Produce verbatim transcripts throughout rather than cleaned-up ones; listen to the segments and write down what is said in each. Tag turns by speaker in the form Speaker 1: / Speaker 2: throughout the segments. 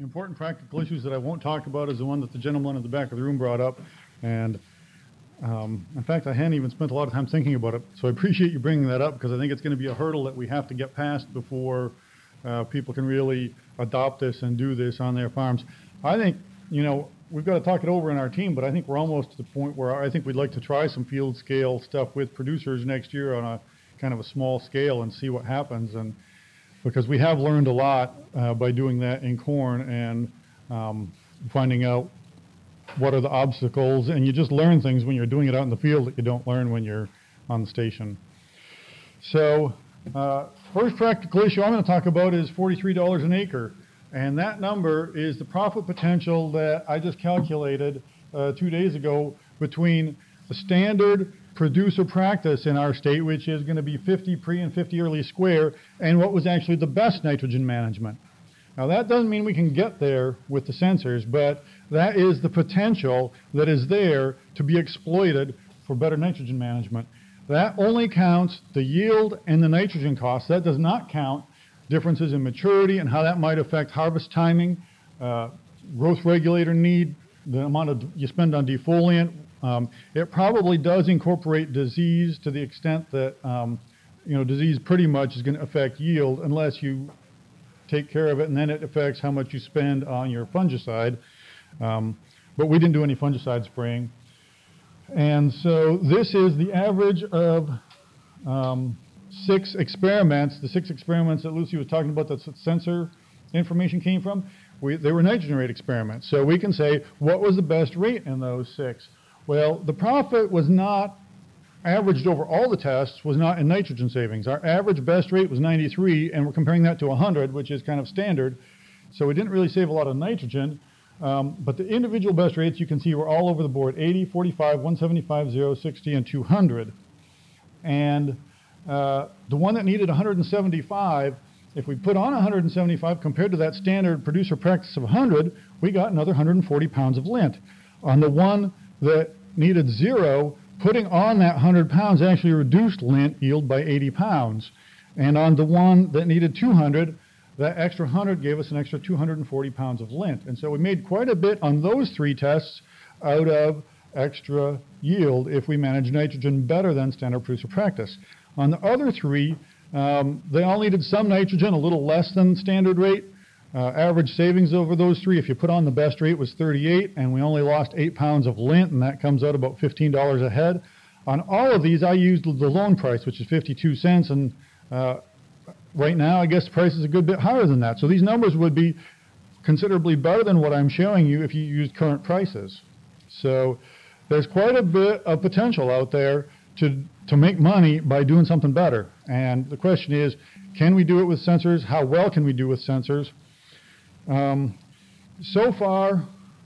Speaker 1: important practical issues that I won't talk about is the one that the gentleman in the back of the room brought up. And um, in fact, I hadn't even spent a lot of time thinking about it. So I appreciate you bringing that up, because I think it's going to be a hurdle that we have to get past before uh, people can really adopt this and do this on their farms. I think, you know, we've got to talk it over in our team, but I think we're almost to the point where I think we'd like to try some field scale stuff with producers next year on a kind of a small scale and see what happens. And because we have learned a lot uh, by doing that in corn and um, finding out what are the obstacles, and you just learn things when you're doing it out in the field that you don't learn when you're on the station. So uh, first practical issue I'm going to talk about is forty-three dollars an acre, and that number is the profit potential that I just calculated uh, two days ago between the standard producer practice in our state, which is going to be fifty pre and fifty early square, and what was actually the best nitrogen management. Now that doesn't mean we can get there with the sensors, but that is the potential that is there to be exploited for better nitrogen management. That only counts the yield and the nitrogen costs. That does not count differences in maturity and how that might affect harvest timing, uh, growth regulator need, the amount of you spend on defoliant. Um, it probably does incorporate disease to the extent that um, you know, disease pretty much is going to affect yield unless you take care of it, and then it affects how much you spend on your fungicide. Um, but we didn't do any fungicide spraying. And so this is the average of um, six experiments, the six experiments that Lucy was talking about that sensor information came from. We, they were nitrogen rate experiments. So we can say, what was the best rate in those six? Well, the profit was not averaged over all the tests, was not in nitrogen savings. Our average best rate was ninety-three, and we're comparing that to one hundred, which is kind of standard. So we didn't really save a lot of nitrogen. Um, but the individual best rates, you can see, were all over the board: eighty, forty-five, one seventy-five, zero, sixty, and two hundred. And uh, the one that needed one hundred seventy-five, if we put on one hundred seventy-five compared to that standard producer practice of one hundred, we got another one hundred forty pounds of lint. On the one that needed zero, putting on that one hundred pounds actually reduced lint yield by eighty pounds. And on the one that needed two hundred, that extra one hundred gave us an extra two hundred forty pounds of lint. And so we made quite a bit on those three tests out of extra yield if we manage nitrogen better than standard producer practice. On the other three, um, they all needed some nitrogen, a little less than standard rate. Uh, average savings over those three, if you put on the best rate, was thirty-eight, and we only lost eight pounds of lint, and that comes out about fifteen dollars a head. On all of these, I used the loan price, which is fifty-two cents, and uh, right now, I guess the price is a good bit higher than that. So these numbers would be considerably better than what I'm showing you if you used current prices. So there's quite a bit of potential out there to, to make money by doing something better. And the question is, can we do it with sensors? How well can we do with sensors? Um, so far,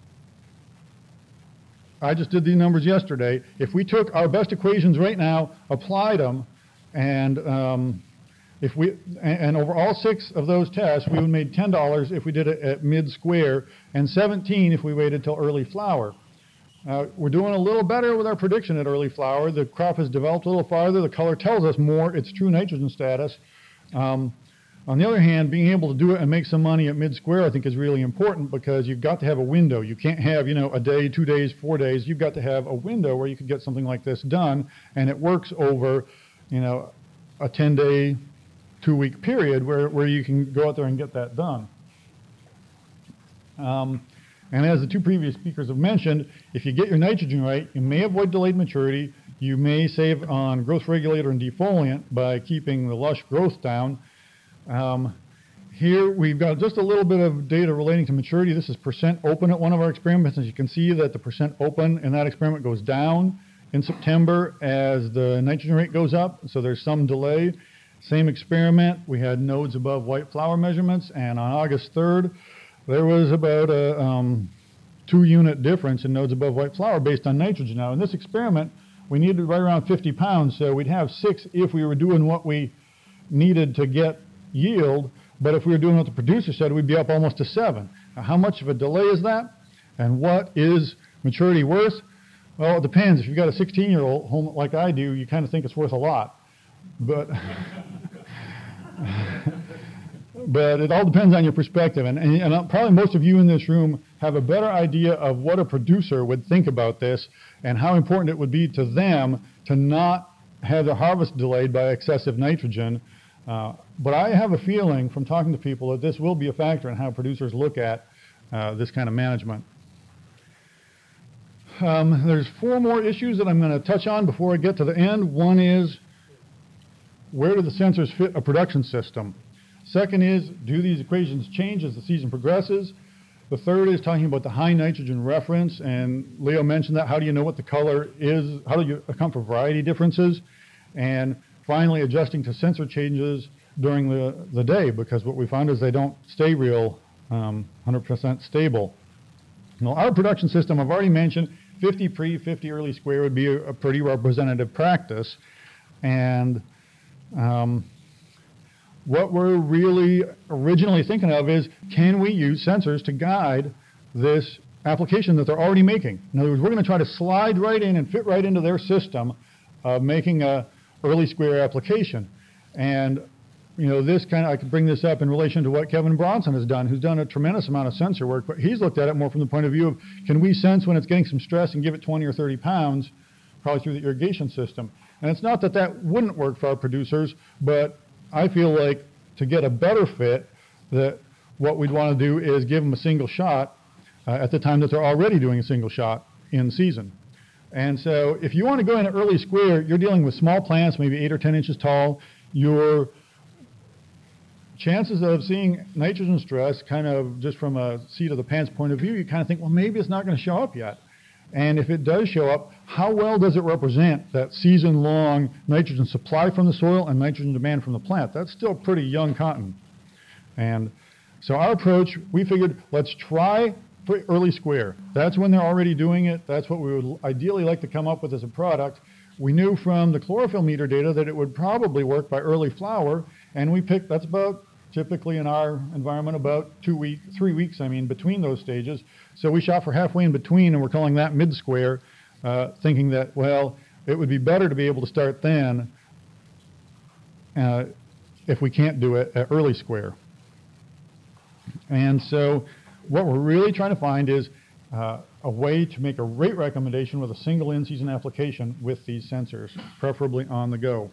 Speaker 1: I just did these numbers yesterday. If we took our best equations right now, applied them, and um, if we and, and over all six of those tests, we would have made ten dollars if we did it at mid-square, and seventeen if we waited till early flower. Uh, we're doing a little better with our prediction at early flower. The crop has developed a little farther. The color tells us more its true nitrogen status. Um, On the other hand, being able to do it and make some money at mid-square, I think, is really important, because you've got to have a window. You can't have, you know, a day, two days, four days. You've got to have a window where you could get something like this done, and it works over, you know, a ten-day, two-week period where, where you can go out there and get that done. Um, and as the two previous speakers have mentioned, if you get your nitrogen right, you may avoid delayed maturity. You may save on growth regulator and defoliant by keeping the lush growth down. Um, here we've got just a little bit of data relating to maturity. This is percent open at one of our experiments. As you can see, that the percent open in that experiment goes down in September as the nitrogen rate goes up, so there's some delay. Same experiment, we had nodes above white flower measurements, and on August third, there was about a um, two unit difference in nodes above white flower based on nitrogen. Now in this experiment, we needed right around fifty pounds, so we'd have six if we were doing what we needed to get yield, but if we were doing what the producer said, we'd be up almost to seven. Now, how much of a delay is that? And what is maturity worth? Well, it depends. If you've got a sixteen-year-old home like I do, you kind of think it's worth a lot. But, but it all depends on your perspective. And, and, and probably most of you in this room have a better idea of what a producer would think about this and how important it would be to them to not have the harvest delayed by excessive nitrogen. Uh, but I have a feeling from talking to people that this will be a factor in how producers look at uh, this kind of management. Um, there's four more issues that I'm going to touch on before I get to the end. One is, where do the sensors fit a production system? Second is, do these equations change as the season progresses? The third is talking about the high nitrogen reference, and Leo mentioned that. How do you know what the color is? How do you account for variety differences? And finally, adjusting to sensor changes during the, the day, because what we found is they don't stay real um, one hundred percent stable. Now, our production system, I've already mentioned, fifty pre, fifty early square would be a, a pretty representative practice. And um, what we're really originally thinking of is, can we use sensors to guide this application that they're already making? In other words, we're going to try to slide right in and fit right into their system of making a early square application. And you know, this kind of, I could bring this up in relation to what Kevin Bronson has done, who's done a tremendous amount of sensor work, but he's looked at it more from the point of view of, can we sense when it's getting some stress and give it twenty or thirty pounds, probably through the irrigation system? And it's not that that wouldn't work for our producers, but I feel like to get a better fit, that what we'd want to do is give them a single shot uh, at the time that they're already doing a single shot in season. And so if you want to go in an early square, you're dealing with small plants, maybe eight or ten inches tall. Your chances of seeing nitrogen stress, kind of just from a seat of the pants point of view, you kind of think, well, maybe it's not going to show up yet. And if it does show up, how well does it represent that season-long nitrogen supply from the soil and nitrogen demand from the plant? That's still pretty young cotton. And so our approach, we figured, let's try for early square. That's when they're already doing it. That's what we would ideally like to come up with as a product. We knew from the chlorophyll meter data that it would probably work by early flower, and we picked, that's about, typically in our environment, about two weeks, three weeks, I mean, between those stages. So we shot for halfway in between, and we're calling that mid-square, uh, thinking that, well, it would be better to be able to start then uh, if we can't do it at early square. And so what we're really trying to find is uh, a way to make a rate recommendation with a single in-season application with these sensors, preferably on the go.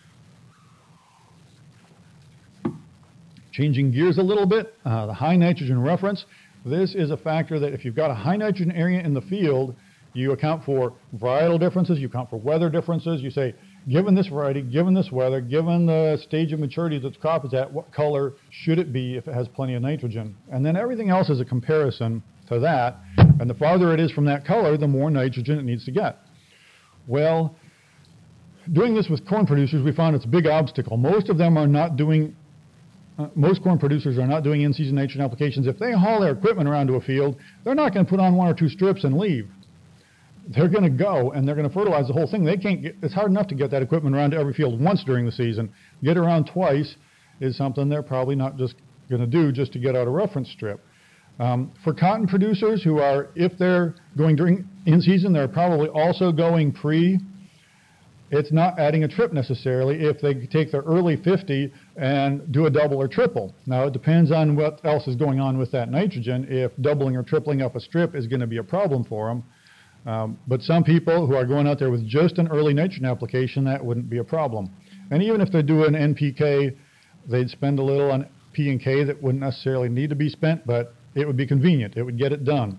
Speaker 1: Changing gears a little bit, uh, the high nitrogen reference. This is a factor that if you've got a high nitrogen area in the field, you account for varietal differences, you account for weather differences. You say, given this variety, given this weather, given the stage of maturity that the crop is at, what color should it be if it has plenty of nitrogen? And then everything else is a comparison to that. And the farther it is from that color, the more nitrogen it needs to get. Well, doing this with corn producers, we found it's a big obstacle. Most of them are not doing Uh, most corn producers are not doing in-season nitrogen applications. If they haul their equipment around to a field, they're not going to put on one or two strips and leave. They're going to go and they're going to fertilize the whole thing. They can't get, it's hard enough to get that equipment around to every field once during the season. Get around twice is something they're probably not just going to do just to get out a reference strip. Um, for cotton producers who are, if they're going during in-season, they're probably also going pre. It's not adding a trip necessarily if they take their early fifty and do a double or triple. Now, it depends on what else is going on with that nitrogen, if doubling or tripling up a strip is going to be a problem for them. Um, but some people who are going out there with just an early nitrogen application, that wouldn't be a problem. And even if they do an N P K, they'd spend a little on P and K that wouldn't necessarily need to be spent, but it would be convenient. It would get it done.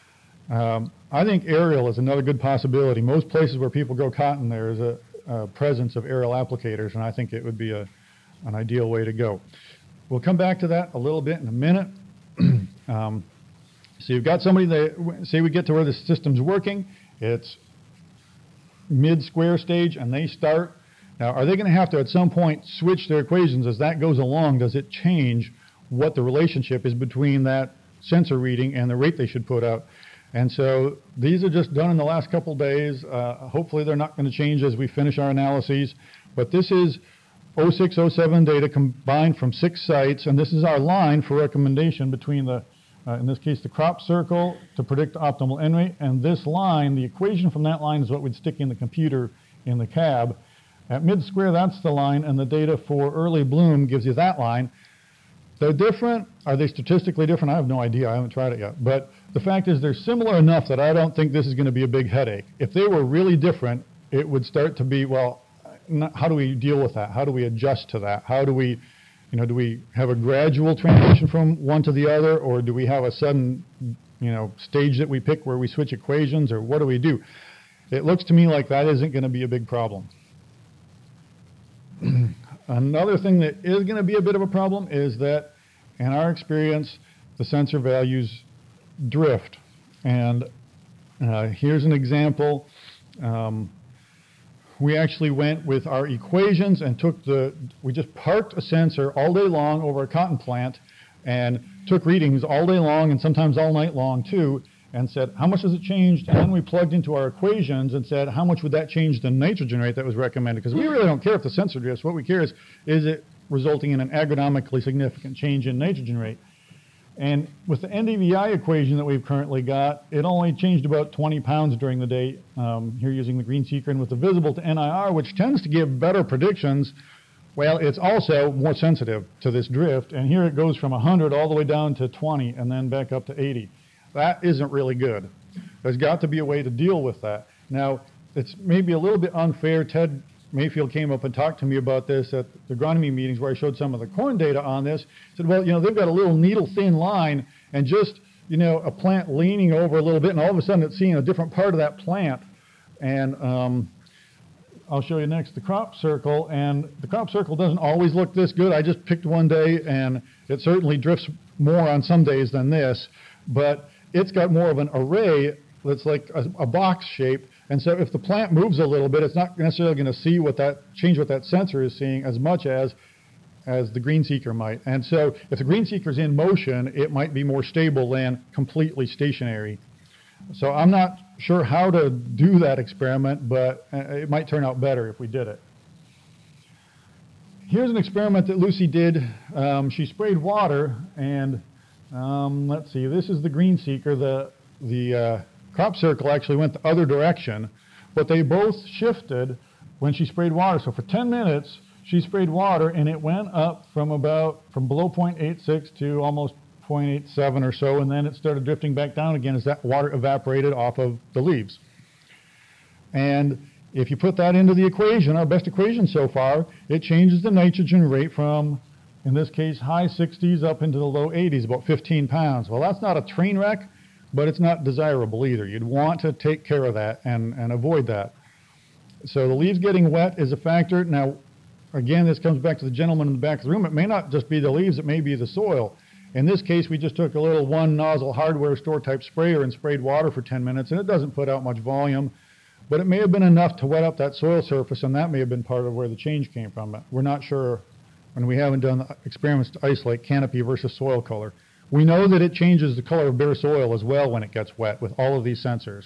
Speaker 1: Um, I think aerial is another good possibility. Most places where people grow cotton, there is a, a presence of aerial applicators, and I think it would be a, an ideal way to go. We'll come back to that a little bit in a minute. um, so you've got somebody that, say we get to where the system's working, it's mid-square stage, and they start. Now, are they going to have to at some point switch their equations as that goes along? Does it change what the relationship is between that sensor reading and the rate they should put out? And so these are just done in the last couple days. Uh, hopefully they're not going to change as we finish our analyses. But this is oh six oh seven data combined from six sites, and this is our line for recommendation between the, uh, in this case, the crop circle to predict optimal N rate, and this line, the equation from that line is what we'd stick in the computer in the cab. At mid-square, that's the line, and the data for early bloom gives you that line. They're different. Are they statistically different? I have no idea. I haven't tried it yet. But the fact is they're similar enough that I don't think this is going to be a big headache. If they were really different, it would start to be, well, how do we deal with that? How do we adjust to that? How do we, you know, do we have a gradual transition from one to the other, or do we have a sudden, you know, stage that we pick where we switch equations, or what do we do? It looks to me like that isn't going to be a big problem. Another thing that is going to be a bit of a problem is that, in our experience, the sensor values drift. And uh, here's an example. Um, we actually went with our equations and took the, we just parked a sensor all day long over a cotton plant and took readings all day long and sometimes all night long too, and said, how much has it changed? And then we plugged into our equations and said, how much would that change the nitrogen rate that was recommended? Because we really don't care if the sensor drifts. What we care is, is it resulting in an agronomically significant change in nitrogen rate? And with the N D V I equation that we've currently got, it only changed about twenty pounds during the day, um, here using the green seeker, and with the visible to N I R, which tends to give better predictions. Well, it's also more sensitive to this drift, and here it goes from one hundred all the way down to twenty and then back up to eighty. That isn't really good. There's got to be a way to deal with that. Now, it's maybe a little bit unfair. Ted Mayfield came up and talked to me about this at the agronomy meetings where I showed some of the corn data on this. He said, well, you know, they've got a little needle-thin line and just, you know, a plant leaning over a little bit, and all of a sudden it's seeing a different part of that plant. And um, I'll show you next the crop circle, and the crop circle doesn't always look this good. I just picked one day, and it certainly drifts more on some days than this, but it's got more of an array that's like a, a box shape. And so if the plant moves a little bit, it's not necessarily going to see what that change what that sensor is seeing as much as as the green seeker might. And so if the green seeker is in motion, it might be more stable than completely stationary. So I'm not sure how to do that experiment, but it might turn out better if we did it. Here's an experiment that Lucy did. Um, she sprayed water, and um, let's see, this is the green seeker. The, the uh, crop circle actually went the other direction, but they both shifted when she sprayed water. So for ten minutes, she sprayed water, and it went up from about, from below zero point eight six to almost zero point eight seven or so, and then it started drifting back down again as that water evaporated off of the leaves. And if you put that into the equation, our best equation so far, it changes the nitrogen rate from, in this case, high sixties up into the low eighties, about fifteen pounds. Well, that's not a train wreck, but it's not desirable either. You'd want to take care of that and, and avoid that. So the leaves getting wet is a factor. Now, again, this comes back to the gentleman in the back of the room. It may not just be the leaves, it may be the soil. In this case, we just took a little one nozzle hardware store type sprayer and sprayed water for ten minutes, and it doesn't put out much volume, but it may have been enough to wet up that soil surface, and that may have been part of where the change came from. We're not sure, and we haven't done experiments to isolate canopy versus soil color. We know that it changes the color of bare soil as well when it gets wet with all of these sensors.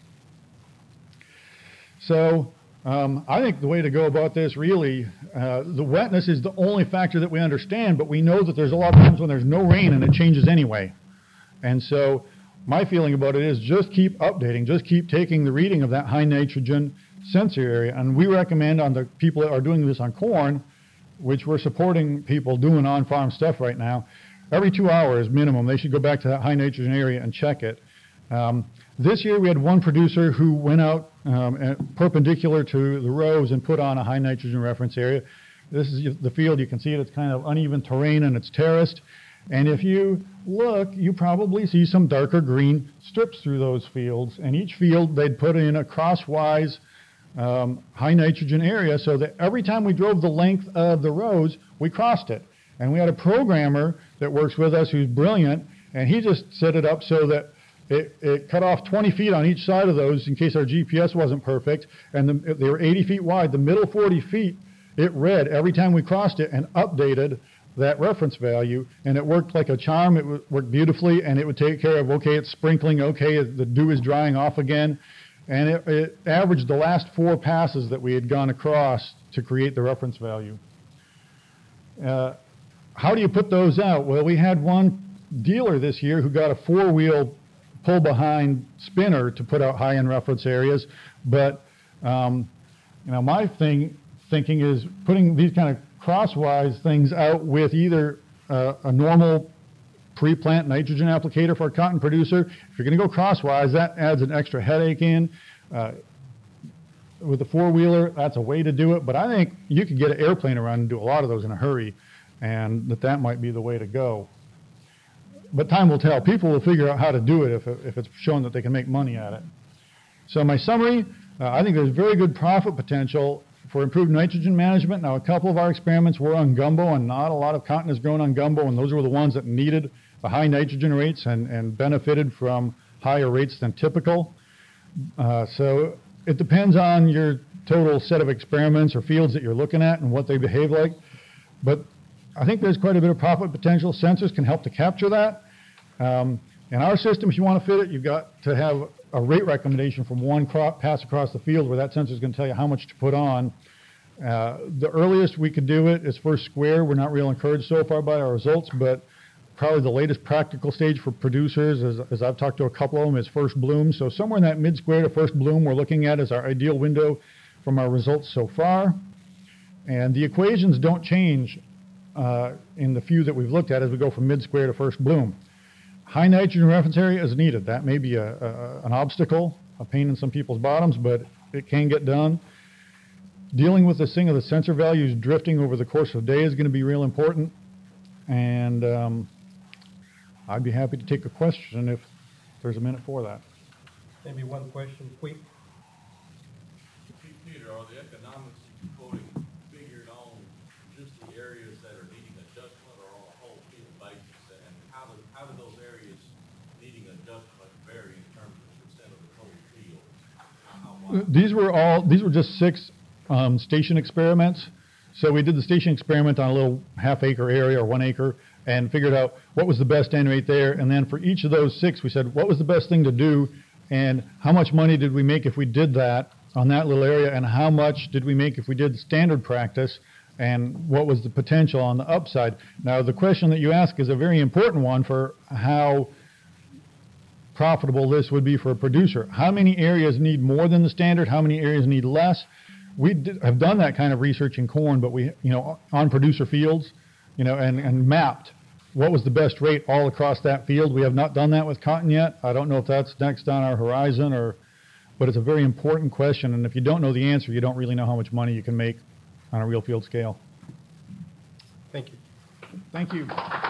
Speaker 1: So um, I think the way to go about this really, uh, the wetness is the only factor that we understand, but we know that there's a lot of times when there's no rain and it changes anyway. And so my feeling about it is just keep updating, just keep taking the reading of that high nitrogen sensor area. And we recommend on the people that are doing this on corn, which we're supporting people doing on-farm stuff right now, every two hours minimum, they should go back to that high nitrogen area and check it. Um, this year we had one producer who went out um, perpendicular to the rows and put on a high nitrogen reference area. This is the field. You can see it. It's kind of uneven terrain and it's terraced. And if you look, you probably see some darker green strips through those fields. And each field they'd put in a crosswise um, high nitrogen area so that every time we drove the length of the rows, we crossed it. And we had a programmer that works with us who's brilliant, and he just set it up so that it, it cut off twenty feet on each side of those in case our G P S wasn't perfect, and the, they were eighty feet wide. The middle forty feet, it read every time we crossed it and updated that reference value, and it worked like a charm. It worked beautifully, and it would take care of, okay, it's sprinkling, okay, the dew is drying off again, and it, it averaged the last four passes that we had gone across to create the reference value. Uh, How do you put those out? Well, we had one dealer this year who got a four-wheel pull-behind spinner to put out high-end reference areas. But um, you know, my thing thinking is putting these kind of crosswise things out with either a, a normal pre-plant nitrogen applicator for a cotton producer. If you're going to go crosswise, that adds an extra headache in. Uh, with the four-wheeler, that's a way to do it, but I think you could get an airplane around and do a lot of those in a hurry, and that that might be the way to go. But time will tell. People will figure out how to do it if, if it's shown that they can make money at it. So my summary, uh, I think there's very good profit potential for improved nitrogen management. Now, a couple of our experiments were on gumbo, and not a lot of cotton is grown on gumbo, and those were the ones that needed the high nitrogen rates and, and benefited from higher rates than typical. Uh, so it depends on your total set of experiments or fields that you're looking at and what they behave like. But I think there's quite a bit of profit potential. Sensors can help to capture that. Um, in our system, if you want to fit it, you've got to have a rate recommendation from one crop pass across the field where that sensor is going to tell you how much to put on. Uh, the earliest we could do it is first square. We're not real encouraged so far by our results, but probably the latest practical stage for producers, as, as I've talked to a couple of them, is first bloom. So somewhere in that mid-square to first bloom we're looking at is our ideal window from our results so far. And the equations don't change uh, in the few that we've looked at as we go from mid-square to first bloom. High nitrogen reference area is needed. That may be a, a, an obstacle, a pain in some people's bottoms, but it can get done. Dealing with this thing of the sensor values drifting over the course of a day is going to be real important. And um, I'd be happy to take a question if there's a minute for that.
Speaker 2: Maybe one question, quick.
Speaker 3: Peter, are the economics you quoting figured on just the areas that are needing adjustment or on a whole field basis? And how do, how do those areas needing adjustment vary in terms of percent of the total field? How wide?
Speaker 1: These were all, these were just six um, station experiments. So we did the station experiment on a little half acre area or one acre and figured out what was the best N rate there. And then for each of those six, we said, what was the best thing to do and how much money did we make if we did that on that little area, and how much did we make if we did standard practice, and what was the potential on the upside. Now, the question that you ask is a very important one for how profitable this would be for a producer. How many areas need more than the standard? How many areas need less? We did, have done that kind of research in corn, but we, you know, on producer fields, you know, and, and mapped what was the best rate all across that field. We have not done that with cotton yet. I don't know if that's next on our horizon, or, but it's a very important question. And if you don't know the answer, you don't really know how much money you can make on a real field scale.
Speaker 2: Thank you.
Speaker 1: Thank you.